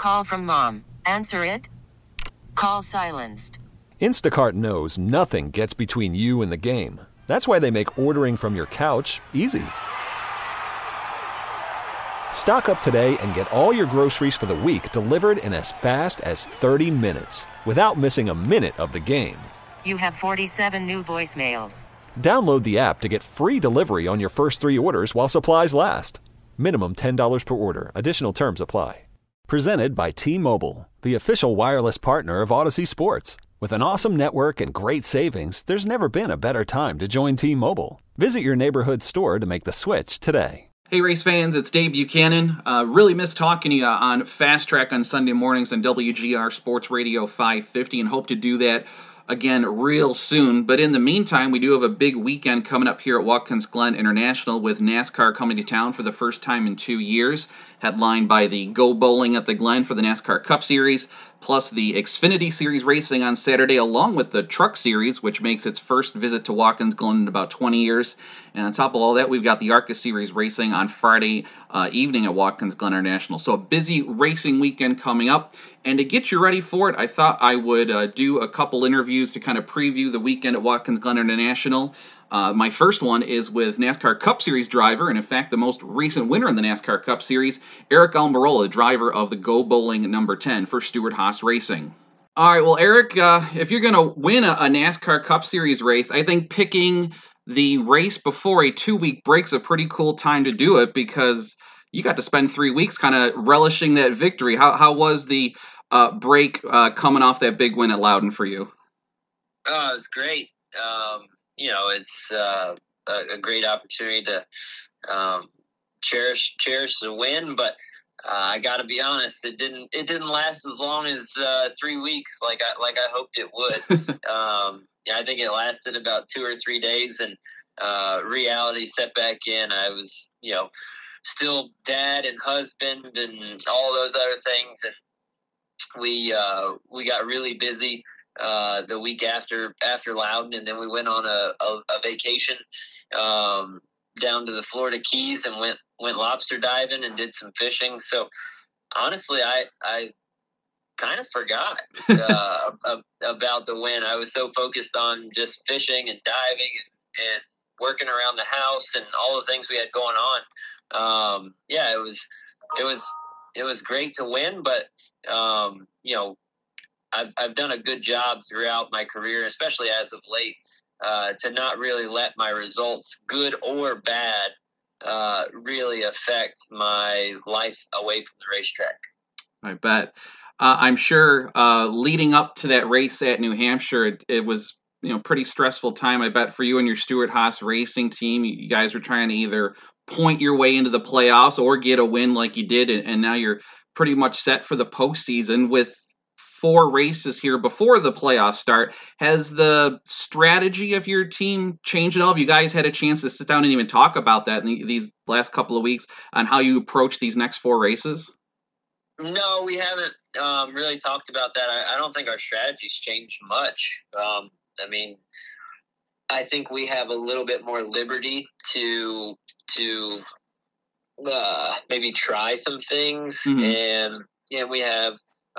Call from mom. Answer it. Call silenced. Instacart knows nothing gets between you and the game. That's why they make ordering from your couch easy. Stock up today and get all your groceries for the week delivered in as fast as 30 minutes without missing a minute of the game. You have 47 new voicemails. Download the app to get free delivery on your first 3 orders while supplies last. Minimum $10 per order. Additional terms apply. Presented by T-Mobile, the official wireless partner of Odyssey Sports. With an awesome network and great savings, there's never been a better time to join T-Mobile. Visit your neighborhood store to make the switch today. Hey, race fans, it's Dave Buchanan. Really miss talking to you on Fast Track on Sunday mornings on WGR Sports Radio 550 and hope to do that again real soon. But in the meantime, we do have a big weekend coming up here at Watkins Glen International with NASCAR coming to town for the first time in 2 years, headlined by the Go Bowling at the Glen for the NASCAR Cup Series, plus the Xfinity Series racing on Saturday, along with the Truck Series, which makes its first visit to Watkins Glen in about 20 years. And on top of all that, we've got the ARCA Series racing on Friday evening at Watkins Glen International. So a busy racing weekend coming up. And to get you ready for it, I thought I would do a couple interviews to kind of preview the weekend at Watkins Glen International. My first one is with NASCAR Cup Series driver, and in fact the most recent winner in the NASCAR Cup Series, Eric Almirola, driver of the Go Bowling number 10 for Stewart-Haas Racing. All right, well, Eric, if you're going to win a NASCAR Cup Series race, I think picking the race before a 2-week break's a pretty cool time to do it because you got to spend 3 weeks kind of relishing that victory. How was the break coming off that big win at Loudon for you? Oh, it was great. It's a great opportunity to cherish the win, but I got to be honest, it didn't last as long as 3 weeks like I hoped it would. I think it lasted about 2 or 3 days, and reality set back in. I was still dad and husband and all those other things, and we got really busy the week after Loudon, and then we went on a vacation down to the Florida Keys and went lobster diving and did some fishing. So honestly, I kind of forgot about the win. I was so focused on just fishing and diving and working around the house and all the things we had going on. It was great to win, but I've done a good job throughout my career, especially as of late, to not really let my results, good or bad, really affect my life away from the racetrack. I bet. I'm sure leading up to that race at New Hampshire, it was pretty stressful time, I bet, for you and your Stewart-Haas Racing team. You guys were trying to either point your way into the playoffs or get a win like you did, and now you're pretty much set for the postseason with 4 races here before the playoffs start. Has the strategy of your team changed at all? Have you guys had a chance to sit down and even talk about that in these last couple of weeks on how you approach these next 4 races? No, we haven't really talked about that. I don't think our strategy's changed much. I think we have a little bit more liberty to maybe try some things, and we have.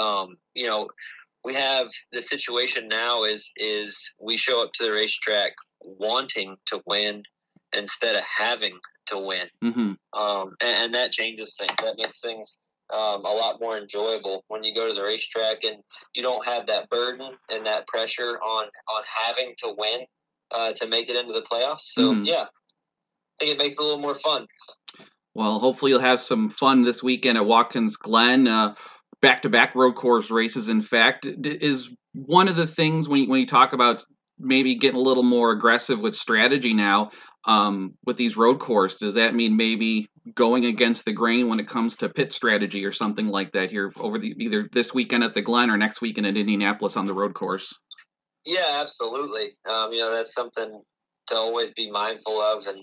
We have the situation now is we show up to the racetrack wanting to win instead of having to win. And that changes things. That makes things a lot more enjoyable when you go to the racetrack and you don't have that burden and that pressure on having to win to make it into the playoffs. So, I think it makes it a little more fun. Well, hopefully you'll have some fun this weekend at Watkins Glen. Back-to-back road course races, in fact, is one of the things when you talk about maybe getting a little more aggressive with strategy now with these road courses. Does that mean maybe going against the grain when it comes to pit strategy or something like that here over either this weekend at the Glen or next weekend at Indianapolis on the road course? Yeah, absolutely. That's something to always be mindful of, and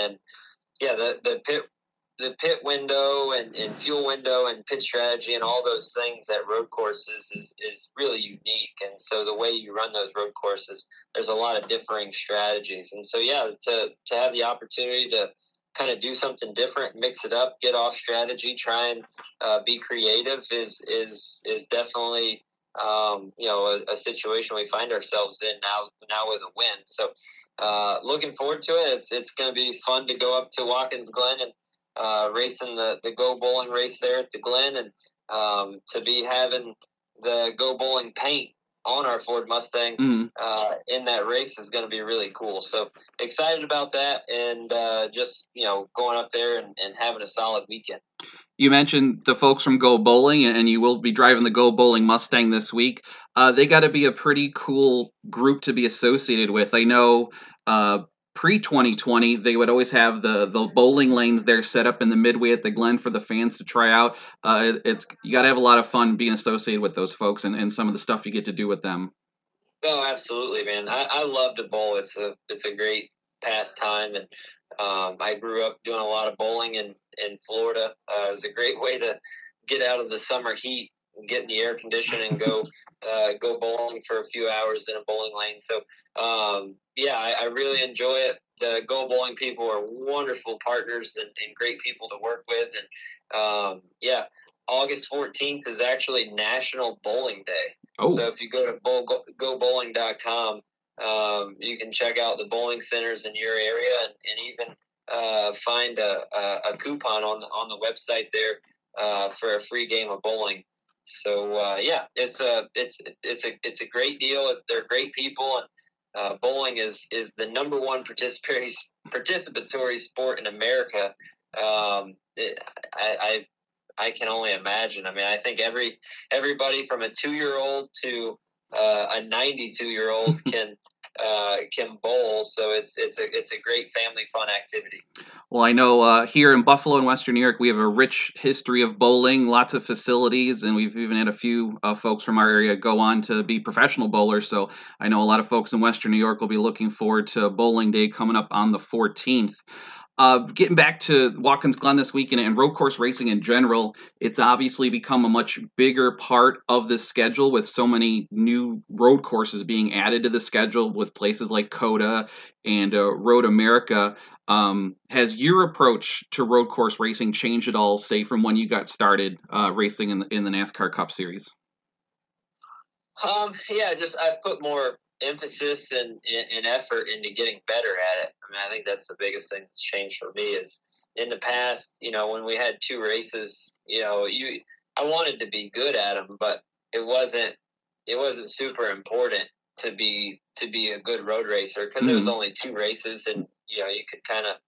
the pit window and fuel window and pit strategy and all those things at road courses is really unique. And so the way you run those road courses, there's a lot of differing strategies. And so, to have the opportunity to kind of do something different, mix it up, get off strategy, try and be creative is definitely a situation we find ourselves in now with a win. So looking forward to it. It's going to be fun to go up to Watkins Glen and racing the Go Bowling race there at the Glen, and to be having the Go Bowling paint on our Ford Mustang in that race is going to be really cool. So excited about that, and just going up there and having a solid weekend. You mentioned the folks from Go Bowling, and you will be driving the Go Bowling Mustang this week. They got to be a pretty cool group to be associated with. I know pre-2020, they would always have the bowling lanes there set up in the midway at the Glen for the fans to try out. You got to have a lot of fun being associated with those folks and some of the stuff you get to do with them. Oh, absolutely, man. I love to bowl. It's a great pastime, and I grew up doing a lot of bowling in Florida. It was a great way to get out of the summer heat and get in the air conditioning and go bowling for a few hours in a bowling lane. So, I really enjoy it. The Go Bowling people are wonderful partners and great people to work with. And, August 14th is actually National Bowling Day. Oh. So if you go to gobowling.com, you can check out the bowling centers in your area and even find a coupon on the website there for a free game of bowling. So it's a great deal. They're great people, and bowling is the number one participatory sport in America. I can only imagine. I mean, I think everybody from a 2-year-old to a 92-year-old can bowl, so it's a great family fun activity. Well, I know here in Buffalo and Western New York, we have a rich history of bowling, lots of facilities, and we've even had a few folks from our area go on to be professional bowlers. So I know a lot of folks in Western New York will be looking forward to Bowling Day coming up on the 14th. Getting back to Watkins Glen this weekend and road course racing in general, it's obviously become a much bigger part of the schedule with so many new road courses being added to the schedule with places like COTA and Road America. Has your approach to road course racing changed at all, say, from when you got started racing in the NASCAR Cup Series? I've put more emphasis and effort into getting better at it. I mean, I think that's the biggest thing that's changed for me is in the past, when we had 2 races, I wanted to be good at them, but it wasn't super important to be a good road racer because there was only 2 races, and you could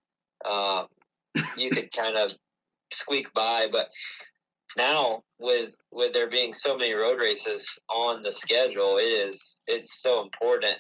kind of squeak by. But now with there being so many road races on the schedule, it's so important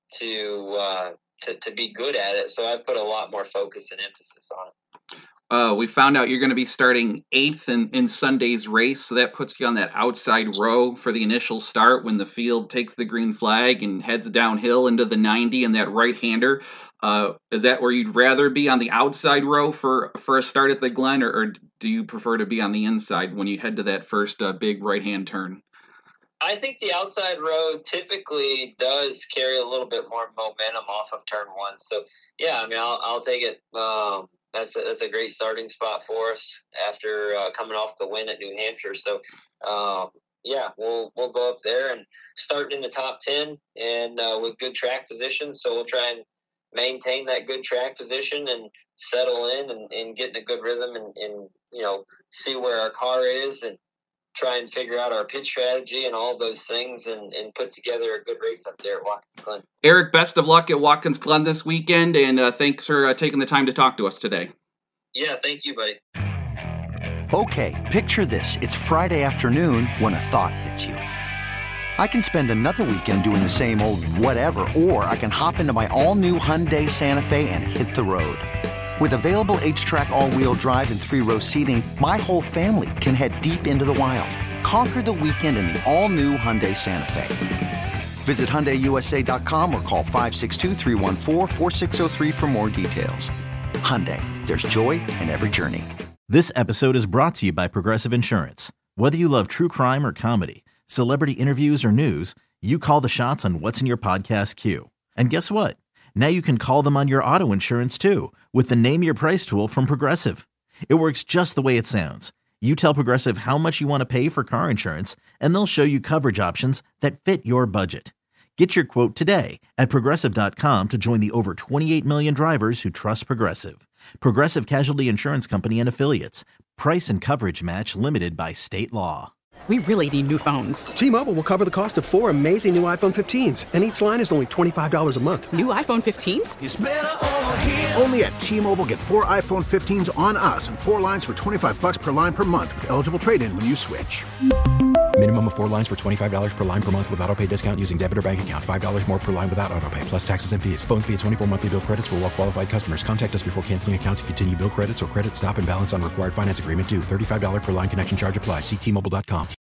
to be good at it. So I put a lot more focus and emphasis on it. We found out you're going to be starting 8th in Sunday's race, so that puts you on that outside row for the initial start when the field takes the green flag and heads downhill into the 90 and that right-hander. Is that where you'd rather be, on the outside row for a start at the Glen, or do you prefer to be on the inside when you head to that first big right-hand turn? I think the outside row typically does carry a little bit more momentum off of turn 1. So, I'll take it. That's a great starting spot for us after coming off the win at New Hampshire. So, we'll go up there and start in the top 10 and with good track position. So we'll try and maintain that good track position and settle in and get in a good rhythm and see where our car is and try and figure out our pit strategy and all those things and put together a good race up there at Watkins Glen. Eric, best of luck at Watkins Glen this weekend, and thanks for taking the time to talk to us today. Yeah, thank you, buddy. Okay, picture this. It's Friday afternoon when a thought hits you. I can spend another weekend doing the same old whatever, or I can hop into my all-new Hyundai Santa Fe and hit the road. With available H-Track all-wheel drive and 3-row seating, my whole family can head deep into the wild. Conquer the weekend in the all-new Hyundai Santa Fe. Visit HyundaiUSA.com or call 562-314-4603 for more details. Hyundai, there's joy in every journey. This episode is brought to you by Progressive Insurance. Whether you love true crime or comedy, celebrity interviews or news, you call the shots on what's in your podcast queue. And guess what? Now you can call them on your auto insurance too with the Name Your Price tool from Progressive. It works just the way it sounds. You tell Progressive how much you want to pay for car insurance, and they'll show you coverage options that fit your budget. Get your quote today at Progressive.com to join the over 28 million drivers who trust Progressive. Progressive Casualty Insurance Company and Affiliates. Price and coverage match limited by state law. We really need new phones. T-Mobile will cover the cost of 4 amazing new iPhone 15s, and each line is only $25 a month. New iPhone 15s? It's better over here. Only at T-Mobile, get 4 iPhone 15s on us and 4 lines for $25 per line per month with eligible trade-in when you switch. Minimum of 4 lines for $25 per line per month with autopay discount using debit or bank account. $5 more per line without autopay, plus taxes and fees. Phone fee at 24 monthly bill credits for well-qualified customers. Contact us before canceling account to continue bill credits or credit stop and balance on required finance agreement due. $35 per line connection charge applies. See T-Mobile.com.